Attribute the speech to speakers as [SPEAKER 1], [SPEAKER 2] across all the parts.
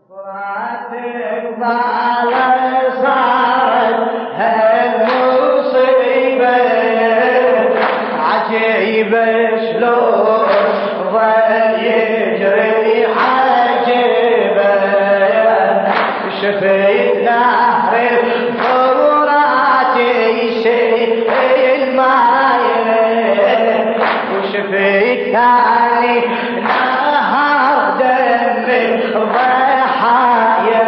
[SPEAKER 1] فراتك ضال صارت هالمصيبة عجيبة شلون ظل يجري عجيبة شفيت نهر الفرات يسيل المايه وشفيت ثاني نهر دم الضحايا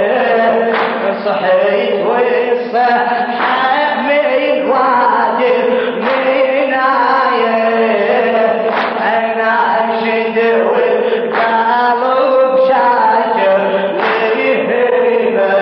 [SPEAKER 1] صحيت والصحة من وادي المناية أنا أنشد والقلب شاجر لهيبة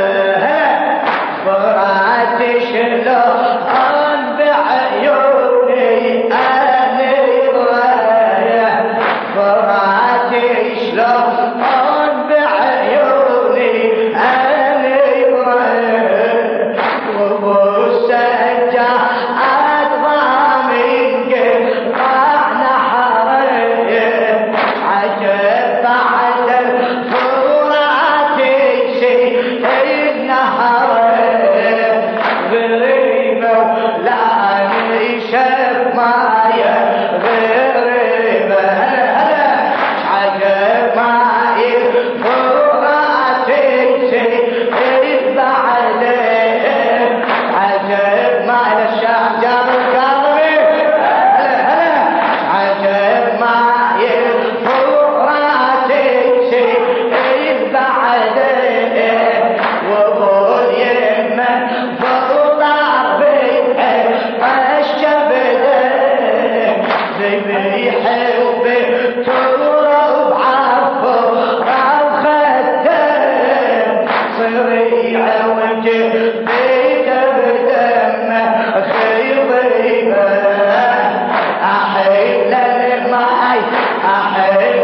[SPEAKER 1] فرات شلون بعيوني أنا رايح فرات شلون بعيوني أنا رايح وبوسجة أضامن قطع نحريه عجب بعد الفرات يسيل النهريه غريبة ولا نشف مايه غريبة عجب ماي فرات يسيل بعده عجب ماي الشجر القلبي عجب ماي فرات يسيل بعده وقول يمه فضع بيحب الشبده بيحب تراب عفو خدام صريع وجه بيده بدمه خيبه أحيل الماي أحيل